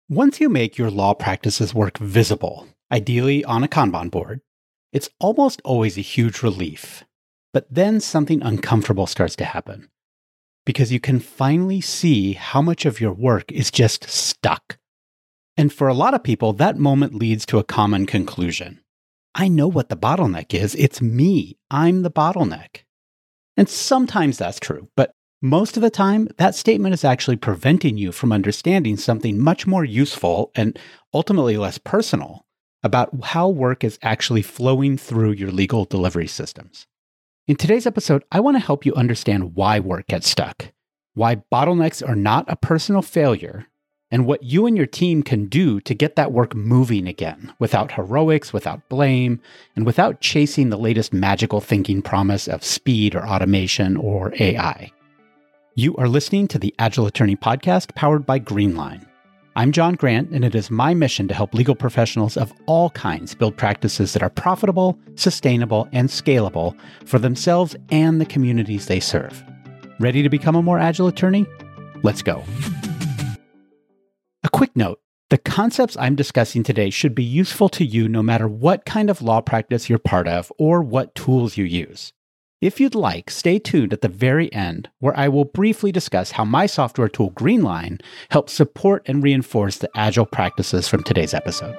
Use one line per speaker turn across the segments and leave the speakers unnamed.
Once you make your law practices work visible, ideally on a Kanban board, it's almost always a huge relief. But then something uncomfortable starts to happen because you can finally see how much of your work is just stuck. And for a lot of people, that moment leads to a common conclusion. I know what the bottleneck is. It's me. I'm the bottleneck. And sometimes that's true, but most of the time, that statement is actually preventing you from understanding something much more useful and ultimately less personal about how work is actually flowing through your legal delivery systems. In today's episode, I want to help you understand why work gets stuck, why bottlenecks are not a personal failure, and what you and your team can do to get that work moving again without heroics, without blame, and without chasing the latest magical thinking promise of speed or automation or AI. You are listening to the Agile Attorney Podcast powered by Greenline. I'm John Grant, and it is my mission to help legal professionals of all kinds build practices that are profitable, sustainable, and scalable for themselves and the communities they serve. Ready to become a more agile attorney? Let's go. A quick note, the concepts I'm discussing today should be useful to you no matter what kind of law practice you're part of or what tools you use. If you'd like, stay tuned at the very end, where I will briefly discuss how my software tool Greenline helps support and reinforce the agile practices from today's episode.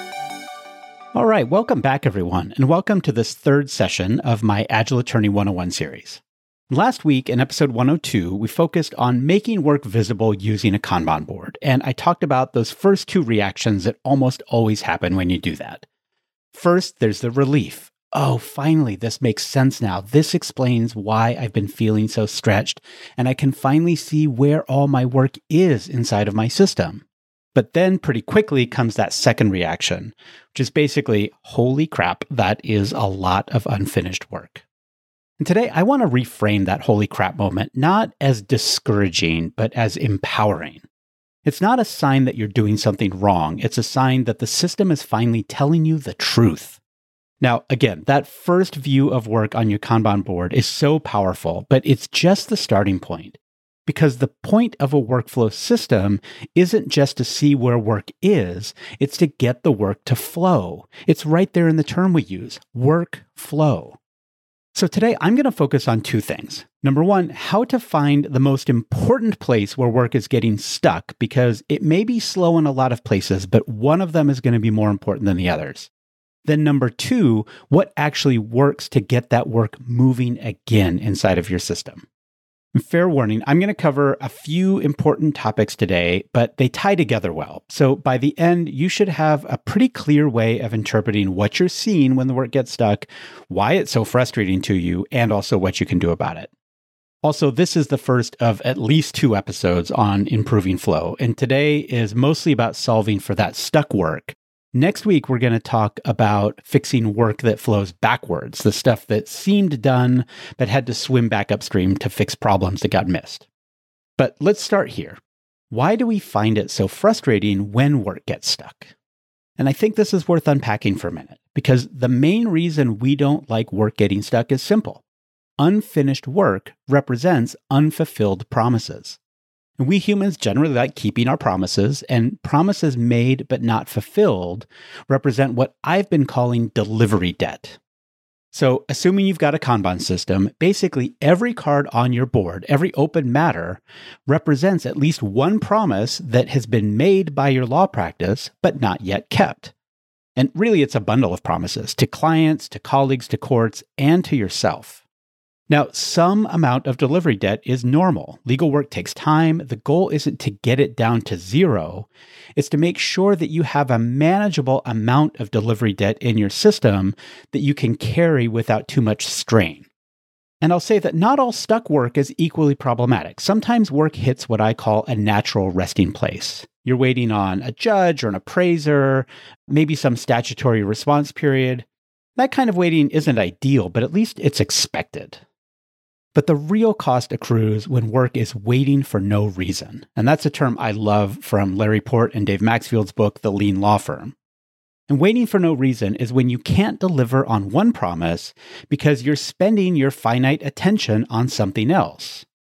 All right, welcome back, everyone, and welcome to this third session of my Agile Attorney 101 series. Last week, in episode 102, we focused on making work visible using a Kanban board, and I talked about those first two reactions that almost always happen when you do that. First, there's the relief. Oh, finally, this makes sense now. This explains why I've been feeling so stretched, and I can finally see where all my work is inside of my system. But then pretty quickly comes that second reaction, which is basically, holy crap, that is a lot of unfinished work. And today, I want to reframe that holy crap moment, not as discouraging, but as empowering. It's not a sign that you're doing something wrong. It's a sign that the system is finally telling you the truth. Now, again, that first view of work on your Kanban board is so powerful, but it's just the starting point. Because the point of a workflow system isn't just to see where work is, it's to get the work to flow. It's right there in the term we use, workflow. So today, I'm going to focus on two things. Number one, how to find the most important place where work is getting stuck, because it may be slow in a lot of places, but one of them is going to be more important than the others. Then number two, what actually works to get that work moving again inside of your system. And fair warning, I'm going to cover a few important topics today, but they tie together well. So by the end, you should have a pretty clear way of interpreting what you're seeing when the work gets stuck, why it's so frustrating to you, and also what you can do about it. Also, this is the first of at least 2 episodes on improving flow, and today is mostly about solving for that stuck work. Next week, we're going to talk about fixing work that flows backwards, the stuff that seemed done but had to swim back upstream to fix problems that got missed. But let's start here. Why do we find it so frustrating when work gets stuck? And I think this is worth unpacking for a minute, because the main reason we don't like work getting stuck is simple. Unfinished work represents unfulfilled promises. And we humans generally like keeping our promises, and promises made but not fulfilled represent what I've been calling delivery debt. So, assuming you've got a Kanban system, basically every card on your board, every open matter, represents at least one promise that has been made by your law practice but not yet kept. And really, it's a bundle of promises to clients, to colleagues, to courts, and to yourself. Now, some amount of delivery debt is normal. Legal work takes time. The goal isn't to get it down to zero. It's to make sure that you have a manageable amount of delivery debt in your system that you can carry without too much strain. And I'll say that not all stuck work is equally problematic. Sometimes work hits what I call a natural resting place. You're waiting on a judge or an appraiser, maybe some statutory response period. That kind of waiting isn't ideal, but at least it's expected. But the real cost accrues when work is waiting for no reason. And that's a term I love from Larry Port and Dave Maxfield's book, The Lean Law Firm. And waiting for no reason is when you can't deliver on one promise because you're spending your finite attention on something else.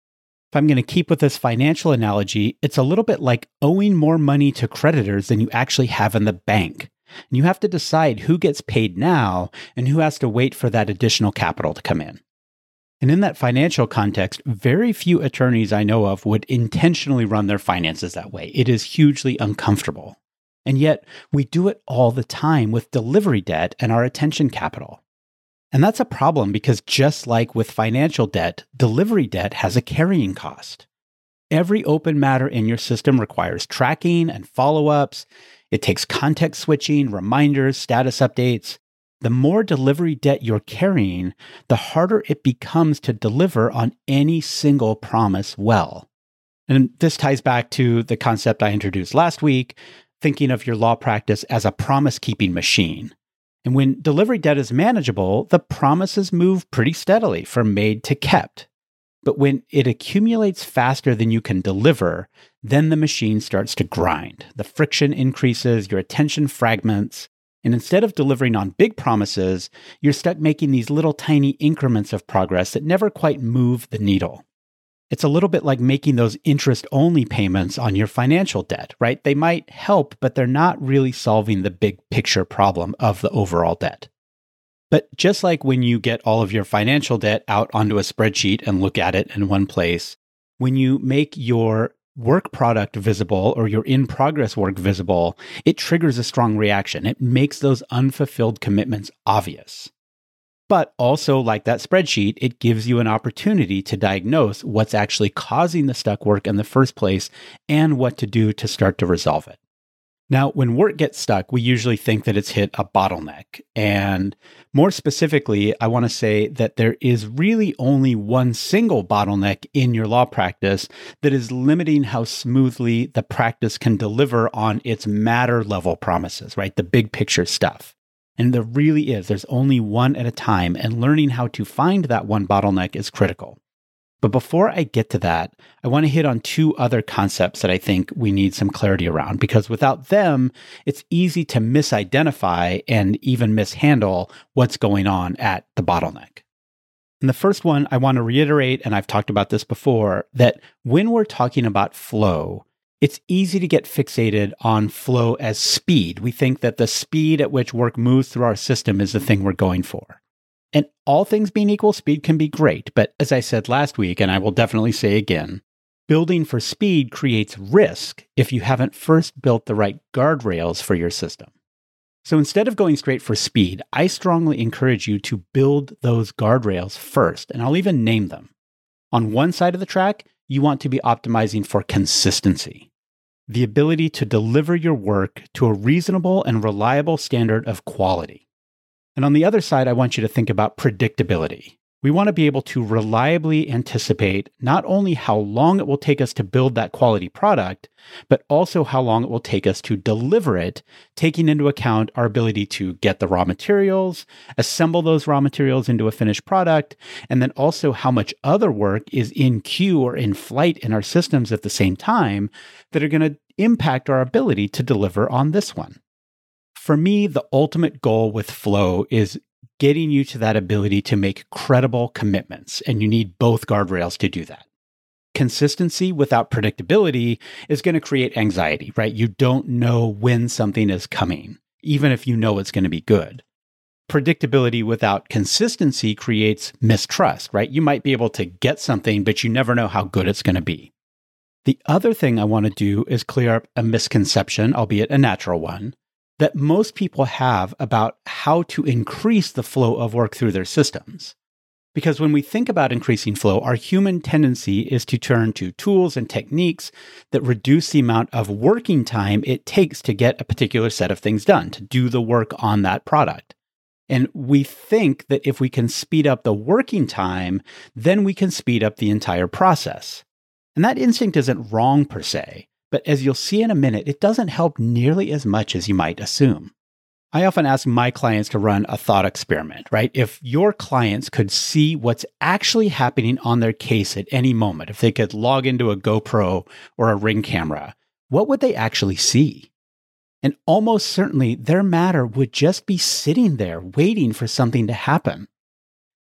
If I'm going to keep with this financial analogy, it's a little bit like owing more money to creditors than you actually have in the bank. And you have to decide who gets paid now and who has to wait for that additional capital to come in. And in that financial context, very few attorneys I know of would intentionally run their finances that way. It is hugely uncomfortable. And yet, we do it all the time with delivery debt and our attention capital. And that's a problem because just like with financial debt, delivery debt has a carrying cost. Every open matter in your system requires tracking and follow-ups. It takes context switching, reminders, status updates. The more delivery debt you're carrying, the harder it becomes to deliver on any single promise well. And this ties back to the concept I introduced last week, thinking of your law practice as a promise-keeping machine. And when delivery debt is manageable, the promises move pretty steadily from made to kept. But when it accumulates faster than you can deliver, then the machine starts to grind. The friction increases, your attention fragments, and instead of delivering on big promises, you're stuck making these little tiny increments of progress that never quite move the needle. It's a little bit like making those interest-only payments on your financial debt, right? They might help, but they're not really solving the big picture problem of the overall debt. But just like when you get all of your financial debt out onto a spreadsheet and look at it in one place, when you make your work product visible or your in-progress work visible, it triggers a strong reaction. It makes those unfulfilled commitments obvious. But also, like that spreadsheet, it gives you an opportunity to diagnose what's actually causing the stuck work in the first place and what to do to start to resolve it. Now, when work gets stuck, we usually think that it's hit a bottleneck. And more specifically, I want to say that there is really only one single bottleneck in your law practice that is limiting how smoothly the practice can deliver on its matter level promises, right? The big picture stuff. And there really is. There's only one at a time, and learning how to find that one bottleneck is critical. But before I get to that, I want to hit on two other concepts that I think we need some clarity around, because without them, it's easy to misidentify and even mishandle what's going on at the bottleneck. And the first one, I want to reiterate, and I've talked about this before, that when we're talking about flow, it's easy to get fixated on flow as speed. We think that the speed at which work moves through our system is the thing we're going for. And all things being equal, speed can be great. But as I said last week, and I will definitely say again, building for speed creates risk if you haven't first built the right guardrails for your system. So instead of going straight for speed, I strongly encourage you to build those guardrails first, and I'll even name them. On one side of the track, you want to be optimizing for consistency, the ability to deliver your work to a reasonable and reliable standard of quality. And on the other side, I want you to think about predictability. We want to be able to reliably anticipate not only how long it will take us to build that quality product, but also how long it will take us to deliver it, taking into account our ability to get the raw materials, assemble those raw materials into a finished product, and then also how much other work is in queue or in flight in our systems at the same time that are going to impact our ability to deliver on this one. For me, the ultimate goal with flow is getting you to that ability to make credible commitments, and you need both guardrails to do that. Consistency without predictability is going to create anxiety, right? You don't know when something is coming, even if you know it's going to be good. Predictability without consistency creates mistrust, right? You might be able to get something, but you never know how good it's going to be. The other thing I want to do is clear up a misconception, albeit a natural one, that most people have about how to increase the flow of work through their systems. Because when we think about increasing flow, our human tendency is to turn to tools and techniques that reduce the amount of working time it takes to get a particular set of things done, to do the work on that product. And we think that if we can speed up the working time, then we can speed up the entire process. And that instinct isn't wrong per se. But as you'll see in a minute, it doesn't help nearly as much as you might assume. I often ask my clients to run a thought experiment, right? If your clients could see what's actually happening on their case at any moment, if they could log into a GoPro or a Ring camera, what would they actually see? And almost certainly their matter would just be sitting there waiting for something to happen.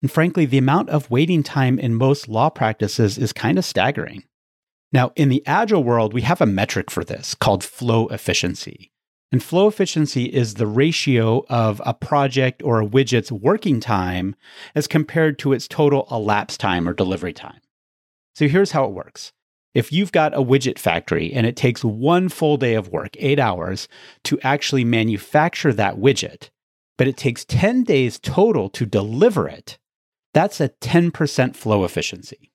And frankly, the amount of waiting time in most law practices is kind of staggering. Now, in the Agile world, we have a metric for this called flow efficiency. And flow efficiency is the ratio of a project or a widget's working time as compared to its total elapsed time or delivery time. So here's how it works. If you've got a widget factory and it takes one full day of work, 8 hours, to actually manufacture that widget, but it takes 10 days total to deliver it, that's a 10% flow efficiency.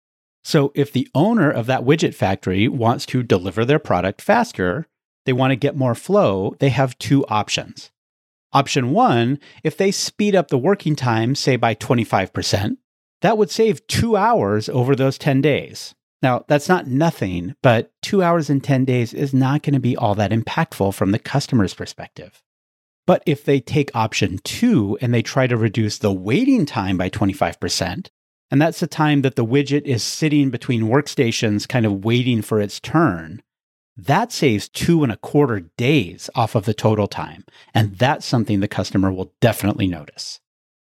So if the owner of that widget factory wants to deliver their product faster, they want to get more flow, they have two options. Option one, if they speed up the working time, say by 25%, that would save 2 hours over those 10 days. Now, that's not nothing, but 2 hours in 10 days is not going to be all that impactful from the customer's perspective. But if they take option two and they try to reduce the waiting time by 25%, and that's the time that the widget is sitting between workstations kind of waiting for its turn, that saves 2.25 days off of the total time. And that's something the customer will definitely notice.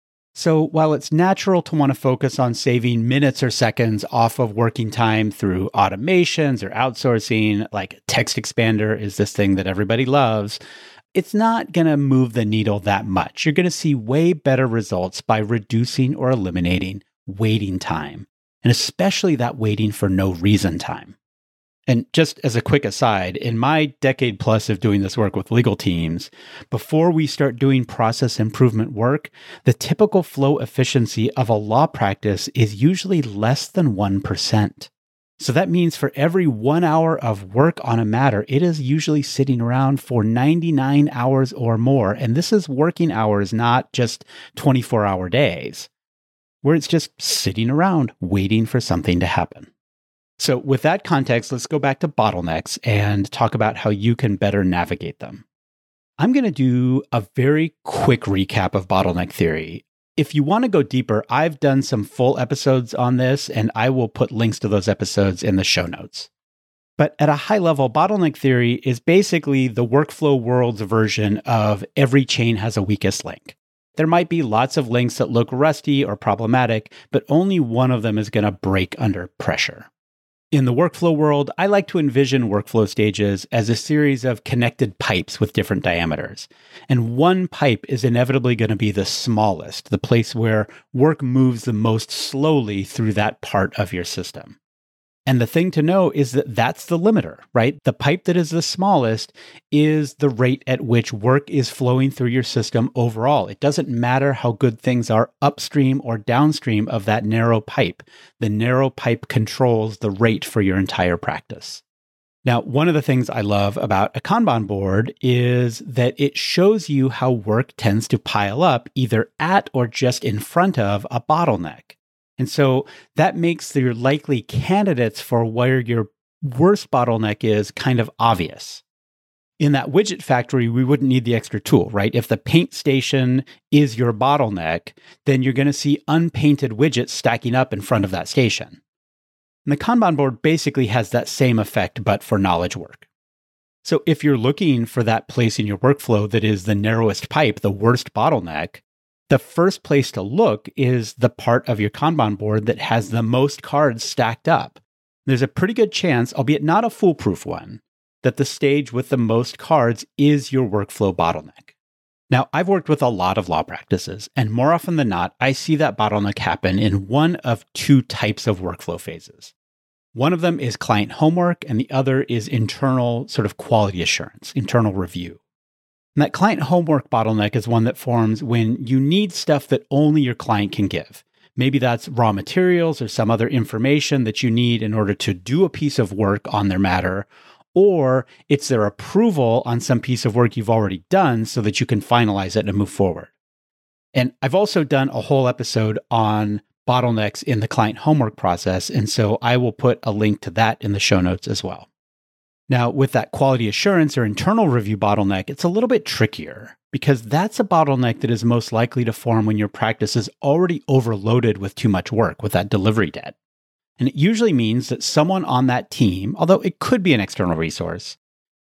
So while it's natural to want to focus on saving minutes or seconds off of working time through automations or outsourcing, like Text Expander is this thing that everybody loves, it's not going to move the needle that much. You're going to see way better results by reducing or eliminating waiting time, and especially that waiting for no reason time. And just as a quick aside, in my decade plus of doing this work with legal teams, before we start doing process improvement work, the typical flow efficiency of a law practice is usually less than 1%. So that means for every 1 hour of work on a matter, it is usually sitting around for 99 hours or more. And this is working hours, not just 24-hour days, where it's just sitting around waiting for something to happen. So with that context, let's go back to bottlenecks and talk about how you can better navigate them. I'm going to do a very quick recap of bottleneck theory. If you want to go deeper, I've done some full episodes on this, and I will put links to those episodes in the show notes. But at a high level, bottleneck theory is basically the workflow world's version of every chain has a weakest link. There might be lots of links that look rusty or problematic, but only one of them is going to break under pressure. In the workflow world, I like to envision workflow stages as a series of connected pipes with different diameters. And one pipe is inevitably going to be the smallest, the place where work moves the most slowly through that part of your system. And the thing to know is that that's the limiter, right? The pipe that is the smallest is the rate at which work is flowing through your system overall. It doesn't matter how good things are upstream or downstream of that narrow pipe. The narrow pipe controls the rate for your entire practice. Now, one of the things I love about a Kanban board is that it shows you how work tends to pile up either at or just in front of a bottleneck. And so that makes your likely candidates for where your worst bottleneck is kind of obvious. In that widget factory, we wouldn't need the extra tool, right? If the paint station is your bottleneck, then you're going to see unpainted widgets stacking up in front of that station. And the Kanban board basically has that same effect, but for knowledge work. So if you're looking for that place in your workflow that is the narrowest pipe, the worst bottleneck, the first place to look is the part of your Kanban board that has the most cards stacked up. There's a pretty good chance, albeit not a foolproof one, that the stage with the most cards is your workflow bottleneck. Now, I've worked with a lot of law practices, and more often than not, I see that bottleneck happen in one of two types of workflow phases. One of them is client homework, and the other is internal sort of quality assurance, internal review. And that client homework bottleneck is one that forms when you need stuff that only your client can give. Maybe that's raw materials or some other information that you need in order to do a piece of work on their matter, or it's their approval on some piece of work you've already done so that you can finalize it and move forward. And I've also done a whole episode on bottlenecks in the client homework process, and so I will put a link to that in the show notes as well. Now, with that quality assurance or internal review bottleneck, it's a little bit trickier because that's a bottleneck that is most likely to form when your practice is already overloaded with too much work, with that delivery debt. And it usually means that someone on that team, although it could be an external resource, but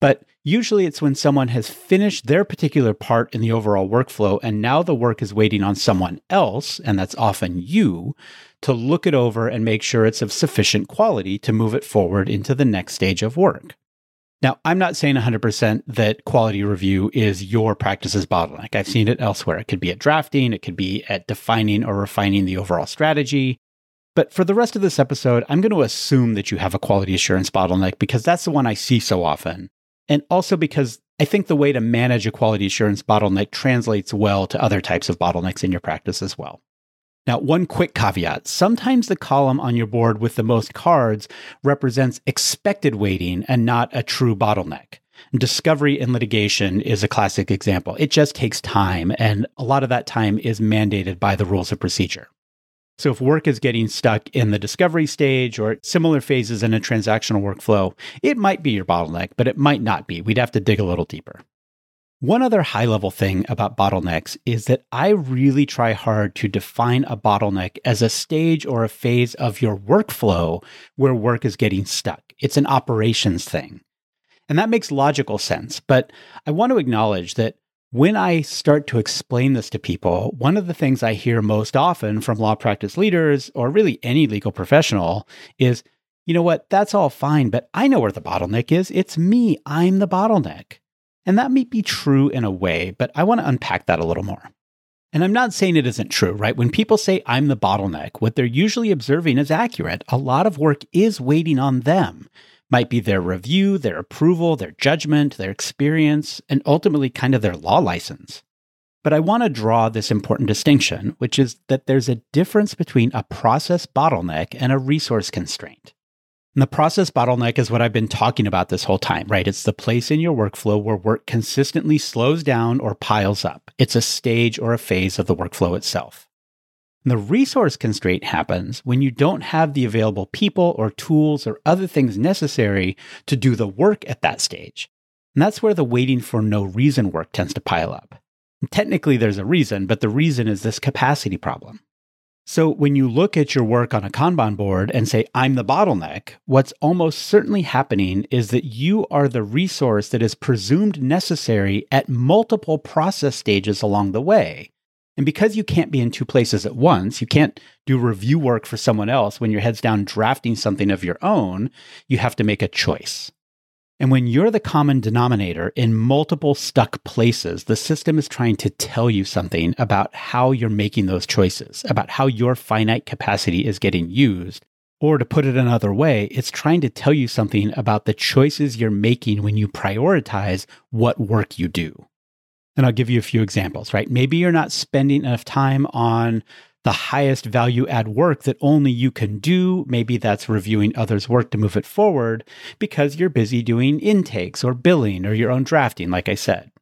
Usually it's when someone has finished their particular part in the overall workflow and now the work is waiting on someone else, and that's often you, to look it over and make sure it's of sufficient quality to move it forward into the next stage of work. Now, I'm not saying 100% that quality review is your practice's bottleneck. I've seen it elsewhere. It could be at drafting, it could be at defining or refining the overall strategy. But for the rest of this episode, I'm going to assume that you have a quality assurance bottleneck because that's the one I see so often. And also because I think the way to manage a quality assurance bottleneck translates well to other types of bottlenecks in your practice as well. Now, one quick caveat. Sometimes the column on your board with the most cards represents expected waiting and not a true bottleneck. Discovery and litigation is a classic example. It just takes time, and a lot of that time is mandated by the rules of procedure. So if work is getting stuck in the discovery stage or at similar phases in a transactional workflow, it might be your bottleneck, but it might not be. We'd have to dig a little deeper. One other high-level thing about bottlenecks is that I really try hard to define a bottleneck as a stage or a phase of your workflow where work is getting stuck. It's an operations thing. And that makes logical sense, but I want to acknowledge that when I start to explain this to people, one of the things I hear most often from law practice leaders, or really any legal professional, is, you know what, that's all fine, but I know where the bottleneck is. It's me. I'm the bottleneck. And that may be true in a way, but I want to unpack that a little more. And I'm not saying it isn't true, right? When people say I'm the bottleneck, what they're usually observing is accurate. A lot of work is waiting on them. Might be their review, their approval, their judgment, their experience, and ultimately kind of their law license. But I want to draw this important distinction, which is that there's a difference between a process bottleneck and a resource constraint. And the process bottleneck is what I've been talking about this whole time, right? It's the place in your workflow where work consistently slows down or piles up. It's a stage or a phase of the workflow itself. And the resource constraint happens when you don't have the available people or tools or other things necessary to do the work at that stage. And that's where the waiting for no reason work tends to pile up. And technically, there's a reason, but the reason is this capacity problem. So when you look at your work on a Kanban board and say, I'm the bottleneck, what's almost certainly happening is that you are the resource that is presumed necessary at multiple process stages along the way. And because you can't be in two places at once, you can't do review work for someone else when your head's down drafting something of your own, you have to make a choice. And when you're the common denominator in multiple stuck places, the system is trying to tell you something about how you're making those choices, about how your finite capacity is getting used. Or to put it another way, it's trying to tell you something about the choices you're making when you prioritize what work you do. And I'll give you a few examples, right? Maybe you're not spending enough time on the highest value add work that only you can do. Maybe that's reviewing others' work to move it forward because you're busy doing intakes or billing or your own drafting, like I said.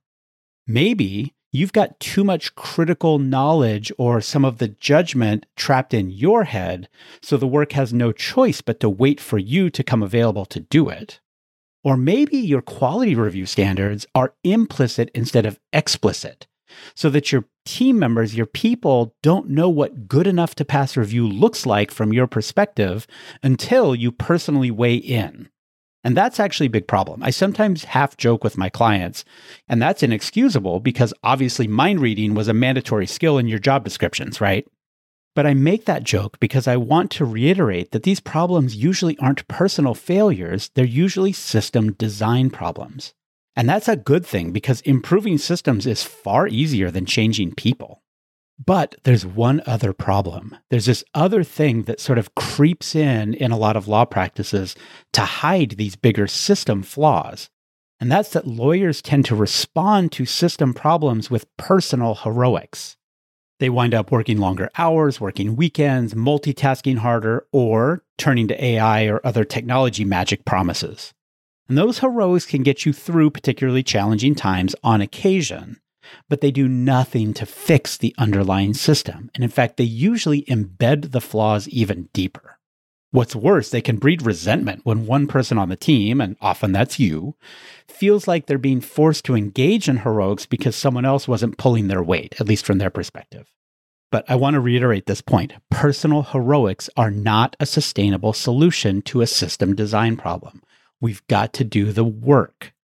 Maybe you've got too much critical knowledge or some of the judgment trapped in your head, so the work has no choice but to wait for you to come available to do it. Or maybe your quality review standards are implicit instead of explicit, so that your team members, your people, don't know what good enough to pass review looks like from your perspective until you personally weigh in. And that's actually a big problem. I sometimes half joke with my clients, and that's inexcusable because obviously mind reading was a mandatory skill in your job descriptions, right? But I make that joke because I want to reiterate that these problems usually aren't personal failures, they're usually system design problems. And that's a good thing because improving systems is far easier than changing people. But there's one other problem. There's this other thing that sort of creeps in a lot of law practices to hide these bigger system flaws. And that's that lawyers tend to respond to system problems with personal heroics. They wind up working longer hours, working weekends, multitasking harder, or turning to AI or other technology magic promises. And those heroics can get you through particularly challenging times on occasion, but they do nothing to fix the underlying system. And in fact, they usually embed the flaws even deeper. What's worse, they can breed resentment when one person on the team, and often that's you, feels like they're being forced to engage in heroics because someone else wasn't pulling their weight, at least from their perspective. But I want to reiterate this point. Personal heroics are not a sustainable solution to a system design problem. We've got to do the work.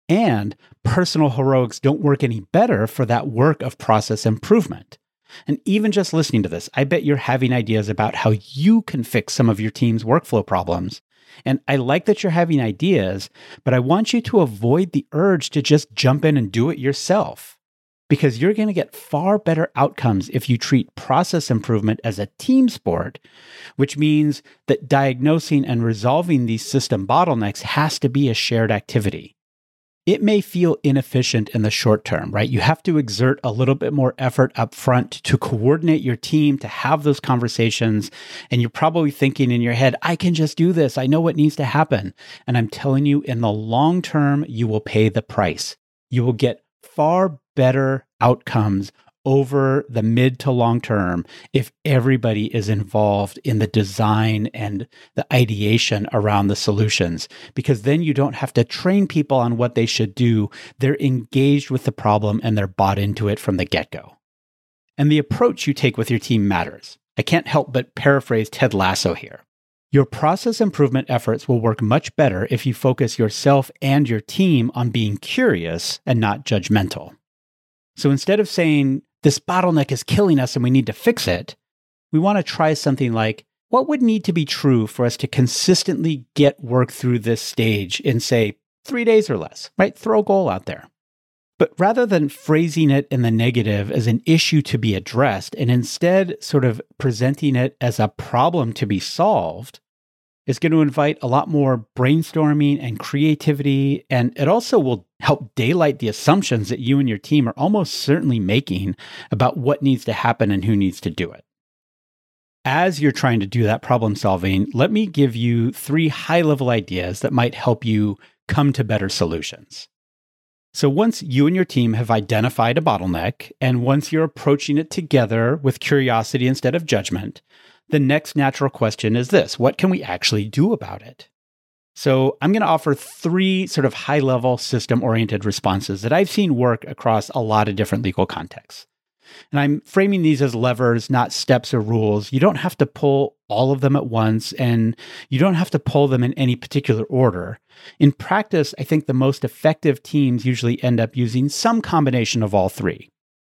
And personal heroics don't work any better for that work of process improvement. And even just listening to this, I bet you're having ideas about how you can fix some of your team's workflow problems. And I like that you're having ideas, but I want you to avoid the urge to just jump in and do it yourself. Because you're going to get far better outcomes if you treat process improvement as a team sport, which means that diagnosing and resolving these system bottlenecks has to be a shared activity. It may feel inefficient in the short term, right? You have to exert a little bit more effort up front to coordinate your team, to have those conversations. And you're probably thinking in your head, I can just do this. I know what needs to happen. And I'm telling you, in the long term, you will pay the price. You will get far better outcomes over the mid to long term if everybody is involved in the design and the ideation around the solutions, because then you don't have to train people on what they should do. They're engaged with the problem and they're bought into it from the get-go. And the approach you take with your team matters. I can't help but paraphrase Ted Lasso here. Your process improvement efforts will work much better if you focus yourself and your team on being curious and not judgmental. So instead of saying, this bottleneck is killing us and we need to fix it, we want to try something like, what would need to be true for us to consistently get work through this stage in, say, 3 days or less, right? Throw a goal out there. But rather than phrasing it in the negative as an issue to be addressed, and instead sort of presenting it as a problem to be solved, is going to invite a lot more brainstorming and creativity, and it also will help daylight the assumptions that you and your team are almost certainly making about what needs to happen and who needs to do it. As you're trying to do that problem solving, let me give you 3 high-level ideas that might help you come to better solutions. So once you and your team have identified a bottleneck, and once you're approaching it together with curiosity instead of judgment, the next natural question is this: what can we actually do about it? So I'm going to offer 3 sort of high-level system-oriented responses that I've seen work across a lot of different legal contexts. And I'm framing these as levers, not steps or rules. You don't have to pull all of them at once, and you don't have to pull them in any particular order. In practice, I think the most effective teams usually end up using some combination of all 3.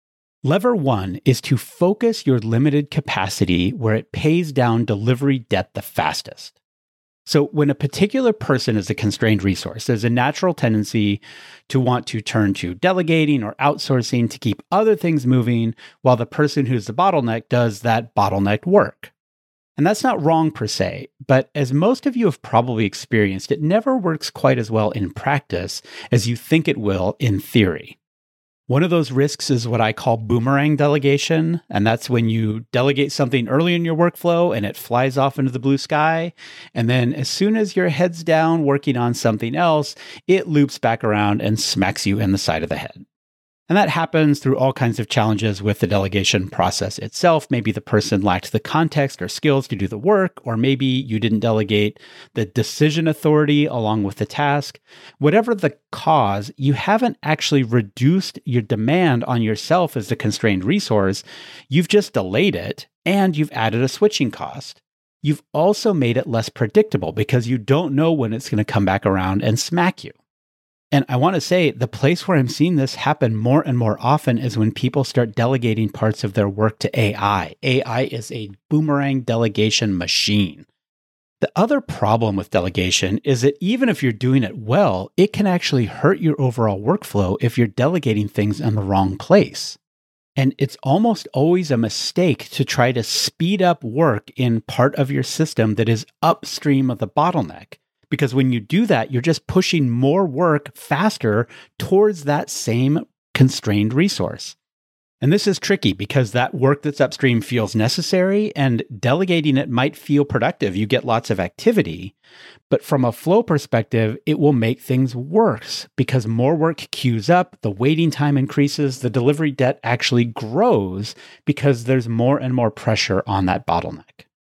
Lever 1 is to focus your limited capacity where it pays down delivery debt the fastest. So when a particular person is a constrained resource, there's a natural tendency to want to turn to delegating or outsourcing to keep other things moving while the person who's the bottleneck does that bottlenecked work. And that's not wrong per se, but as most of you have probably experienced, it never works quite as well in practice as you think it will in theory. One of those risks is what I call boomerang delegation, and that's when you delegate something early in your workflow and it flies off into the blue sky, and then as soon as your head's down working on something else, it loops back around and smacks you in the side of the head. And that happens through all kinds of challenges with the delegation process itself. Maybe the person lacked the context or skills to do the work, or maybe you didn't delegate the decision authority along with the task. Whatever the cause, you haven't actually reduced your demand on yourself as the constrained resource. You've just delayed it, and you've added a switching cost. You've also made it less predictable because you don't know when it's going to come back around and smack you. And I want to say the place where I'm seeing this happen more and more often is when people start delegating parts of their work to AI. AI is a boomerang delegation machine. The other problem with delegation is that even if you're doing it well, it can actually hurt your overall workflow if you're delegating things in the wrong place. And it's almost always a mistake to try to speed up work in part of your system that is upstream of the bottleneck. Because when you do that, you're just pushing more work faster towards that same constrained resource. And this is tricky because that work that's upstream feels necessary and delegating it might feel productive. You get lots of activity, but from a flow perspective, it will make things worse because more work queues up, the waiting time increases, the delivery debt actually grows because there's more and more pressure on that bottleneck.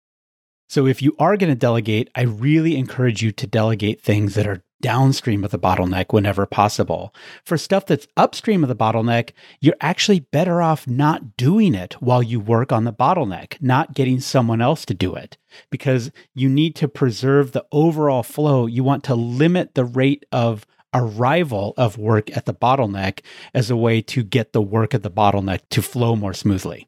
So if you are going to delegate, I really encourage you to delegate things that are downstream of the bottleneck whenever possible. For stuff that's upstream of the bottleneck, you're actually better off not doing it while you work on the bottleneck, not getting someone else to do it, because you need to preserve the overall flow. You want to limit the rate of arrival of work at the bottleneck as a way to get the work at the bottleneck to flow more smoothly.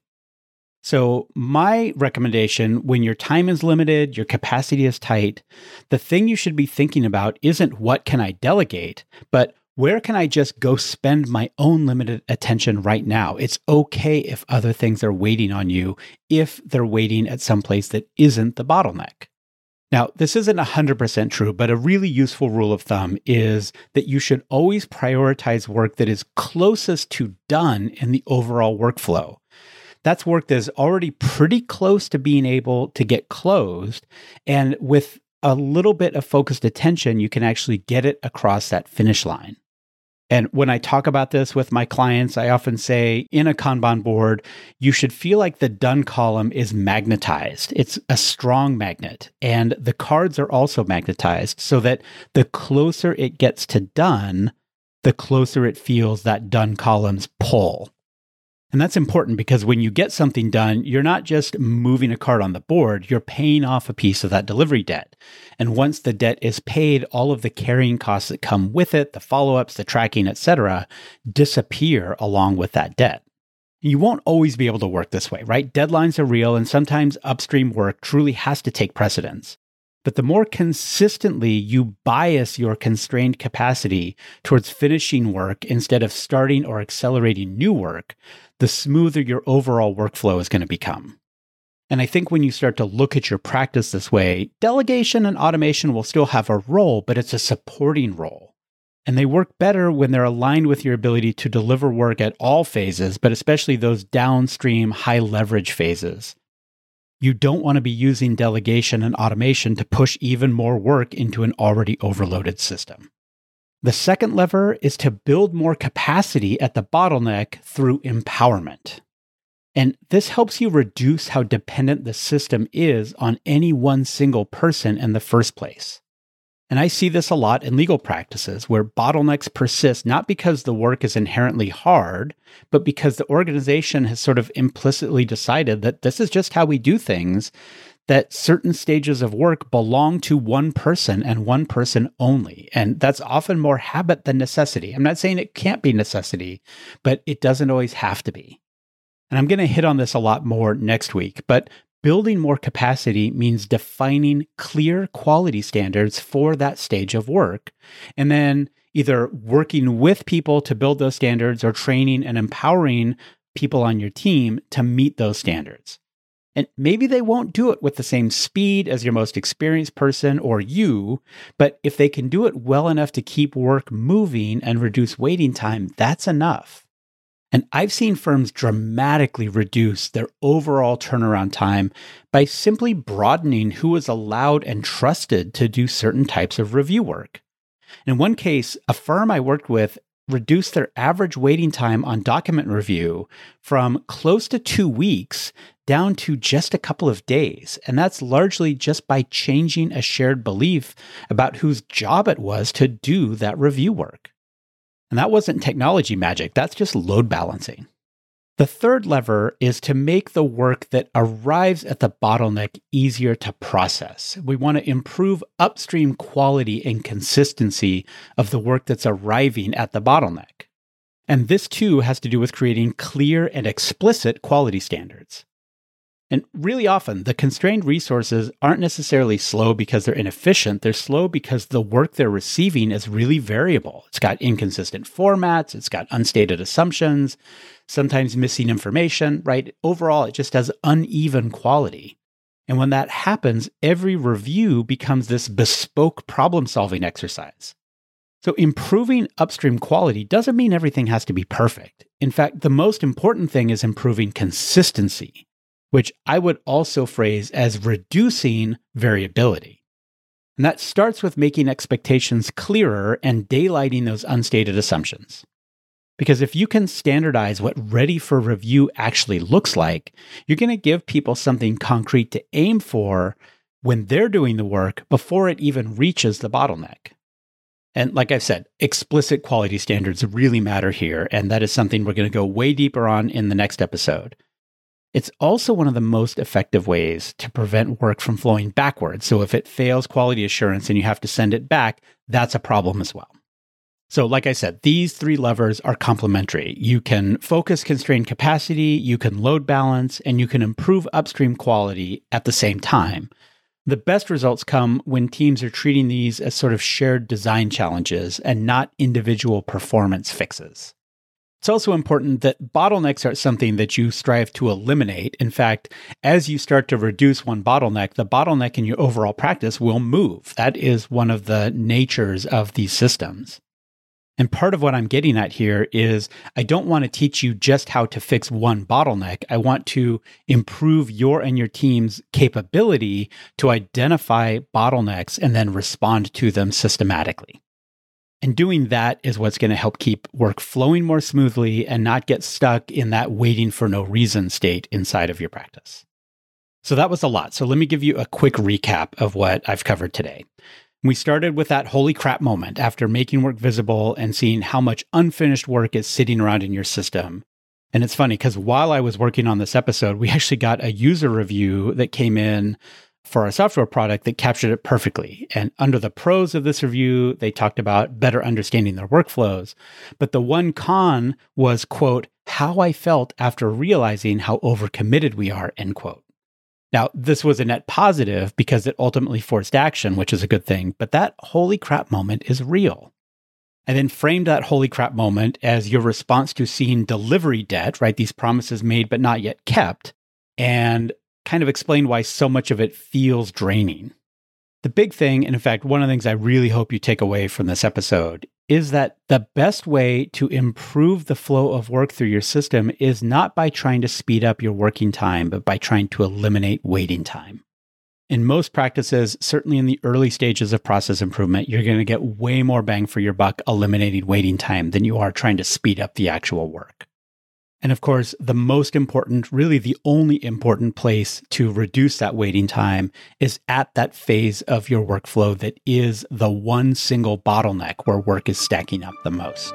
So my recommendation, when your time is limited, your capacity is tight, the thing you should be thinking about isn't what can I delegate, but where can I just go spend my own limited attention right now? It's okay if other things are waiting on you, if they're waiting at some place that isn't the bottleneck. Now, this isn't 100% true, but a really useful rule of thumb is that you should always prioritize work that is closest to done in the overall workflow. That's work that is already pretty close to being able to get closed. And with a little bit of focused attention, you can actually get it across that finish line. And when I talk about this with my clients, I often say in a Kanban board, you should feel like the done column is magnetized. It's a strong magnet. And the cards are also magnetized so that the closer it gets to done, the closer it feels that done column's pull. And that's important because when you get something done, you're not just moving a card on the board, you're paying off a piece of that delivery debt. And once the debt is paid, all of the carrying costs that come with it, the follow-ups, the tracking, etc., disappear along with that debt. You won't always be able to work this way, right? Deadlines are real, and sometimes upstream work truly has to take precedence. But the more consistently you bias your constrained capacity towards finishing work instead of starting or accelerating new work, the smoother your overall workflow is going to become. And I think when you start to look at your practice this way, delegation and automation will still have a role, but it's a supporting role. And they work better when they're aligned with your ability to deliver work at all phases, but especially those downstream high leverage phases. You don't want to be using delegation and automation to push even more work into an already overloaded system. The second lever is to build more capacity at the bottleneck through empowerment. And this helps you reduce how dependent the system is on any one single person in the first place. And I see this a lot in legal practices where bottlenecks persist not because the work is inherently hard, but because the organization has sort of implicitly decided that this is just how we do things, that certain stages of work belong to one person and one person only. And that's often more habit than necessity. I'm not saying it can't be necessity, but it doesn't always have to be. And I'm going to hit on this a lot more next week, but building more capacity means defining clear quality standards for that stage of work, and then either working with people to build those standards or training and empowering people on your team to meet those standards. And maybe they won't do it with the same speed as your most experienced person or you, but if they can do it well enough to keep work moving and reduce waiting time, that's enough. And I've seen firms dramatically reduce their overall turnaround time by simply broadening who is allowed and trusted to do certain types of review work. In one case, a firm I worked with reduced their average waiting time on document review from close to 2 weeks down to just a couple of days. And that's largely just by changing a shared belief about whose job it was to do that review work. And that wasn't technology magic, that's just load balancing. The third lever is to make the work that arrives at the bottleneck easier to process. We want to improve upstream quality and consistency of the work that's arriving at the bottleneck. And this too has to do with creating clear and explicit quality standards. And really often, the constrained resources aren't necessarily slow because they're inefficient. They're slow because the work they're receiving is really variable. It's got inconsistent formats. It's got unstated assumptions, sometimes missing information, right? Overall, it just has uneven quality. And when that happens, every review becomes this bespoke problem-solving exercise. So improving upstream quality doesn't mean everything has to be perfect. In fact, the most important thing is improving consistency, which I would also phrase as reducing variability. And that starts with making expectations clearer and daylighting those unstated assumptions. Because if you can standardize what ready for review actually looks like, you're going to give people something concrete to aim for when they're doing the work before it even reaches the bottleneck. And like I've said, explicit quality standards really matter here, and that is something we're going to go way deeper on in the next episode. It's also one of the most effective ways to prevent work from flowing backwards. So if it fails quality assurance and you have to send it back, that's a problem as well. So, like I said, these three levers are complementary. You can focus constrained capacity, you can load balance, and you can improve upstream quality at the same time. The best results come when teams are treating these as sort of shared design challenges and not individual performance fixes. It's also important that bottlenecks aren't something that you strive to eliminate. In fact, as you start to reduce one bottleneck, the bottleneck in your overall practice will move. That is one of the natures of these systems. And part of what I'm getting at here is I don't want to teach you just how to fix one bottleneck. I want to improve your and your team's capability to identify bottlenecks and then respond to them systematically. And doing that is what's going to help keep work flowing more smoothly and not get stuck in that waiting for no reason state inside of your practice. So that was a lot. So let me give you a quick recap of what I've covered today. We started with that holy crap moment after making work visible and seeing how much unfinished work is sitting around in your system. And it's funny because while I was working on this episode, we actually got a user review that came in for our software product that captured it perfectly. And under the pros of this review, they talked about better understanding their workflows. But the one con was, quote, how I felt after realizing how overcommitted we are, end quote. Now, this was a net positive because it ultimately forced action, which is a good thing, but that holy crap moment is real. I then framed that holy crap moment as your response to seeing delivery debt, right? These promises made but not yet kept, and kind of explained why so much of it feels draining. The big thing, and in fact, one of the things I really hope you take away from this episode is that the best way to improve the flow of work through your system is not by trying to speed up your working time, but by trying to eliminate waiting time. In most practices, certainly in the early stages of process improvement, you're going to get way more bang for your buck eliminating waiting time than you are trying to speed up the actual work. And of course, the most important, really the only important place to reduce that waiting time is at that phase of your workflow that is the one single bottleneck where work is stacking up the most.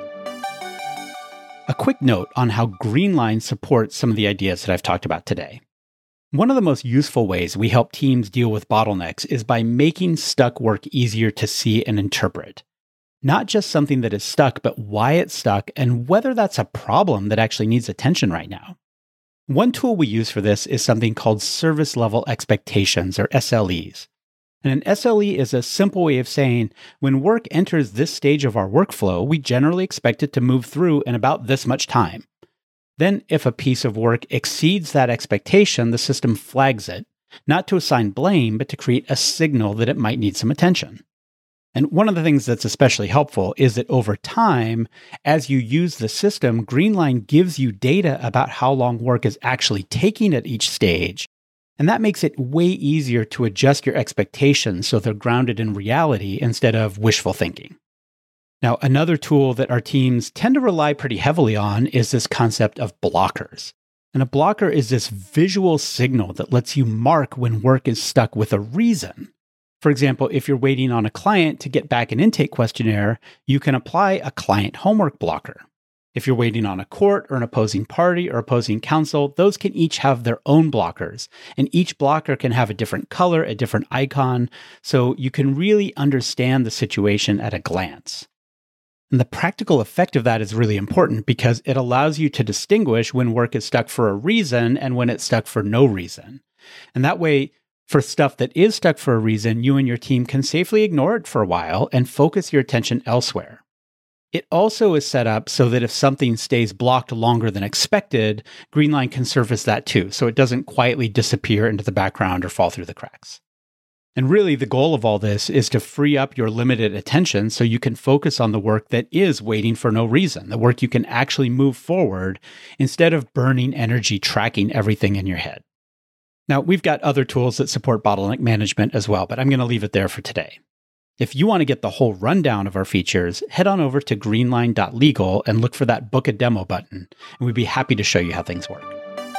A quick note on how Greenline supports some of the ideas that I've talked about today. One of the most useful ways we help teams deal with bottlenecks is by making stuck work easier to see and interpret. Not just something that is stuck, but why it's stuck and whether that's a problem that actually needs attention right now. One tool we use for this is something called service level expectations, or SLEs. And an SLE is a simple way of saying when work enters this stage of our workflow, we generally expect it to move through in about this much time. Then, if a piece of work exceeds that expectation, the system flags it, not to assign blame, but to create a signal that it might need some attention. And one of the things that's especially helpful is that over time, as you use the system, Greenline gives you data about how long work is actually taking at each stage. And that makes it way easier to adjust your expectations so they're grounded in reality instead of wishful thinking. Now, another tool that our teams tend to rely pretty heavily on is this concept of blockers. And a blocker is this visual signal that lets you mark when work is stuck with a reason. For example, if you're waiting on a client to get back an intake questionnaire, you can apply a client homework blocker. If you're waiting on a court or an opposing party or opposing counsel, those can each have their own blockers. And each blocker can have a different color, a different icon, so you can really understand the situation at a glance. And the practical effect of that is really important because it allows you to distinguish when work is stuck for a reason and when it's stuck for no reason. And that way, for stuff that is stuck for a reason, you and your team can safely ignore it for a while and focus your attention elsewhere. It also is set up so that if something stays blocked longer than expected, Greenline can surface that too, so it doesn't quietly disappear into the background or fall through the cracks. And really, the goal of all this is to free up your limited attention so you can focus on the work that is waiting for no reason, the work you can actually move forward instead of burning energy tracking everything in your head. Now, we've got other tools that support bottleneck management as well, but I'm going to leave it there for today. If you want to get the whole rundown of our features, head on over to greenline.legal and look for that Book a Demo button, and we'd be happy to show you how things work.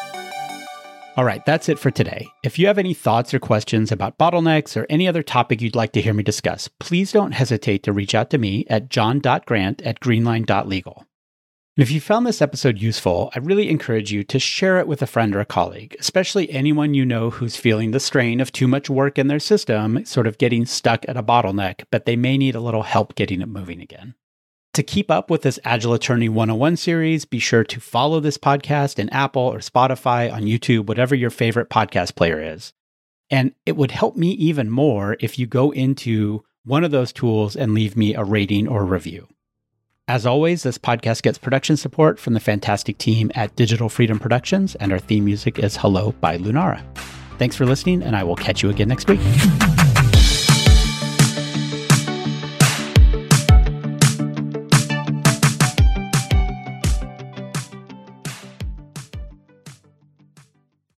All right, that's it for today. If you have any thoughts or questions about bottlenecks or any other topic you'd like to hear me discuss, please don't hesitate to reach out to me at john.grant@greenline.legal. And if you found this episode useful, I really encourage you to share it with a friend or a colleague, especially anyone you know who's feeling the strain of too much work in their system, sort of getting stuck at a bottleneck, but they may need a little help getting it moving again. To keep up with this Agile Attorney 101 series, be sure to follow this podcast in Apple or Spotify, on YouTube, whatever your favorite podcast player is. And it would help me even more if you go into one of those tools and leave me a rating or review. As always, this podcast gets production support from the fantastic team at Digital Freedom Productions, and our theme music is Hello by Lunara. Thanks for listening, and I will catch you again next week.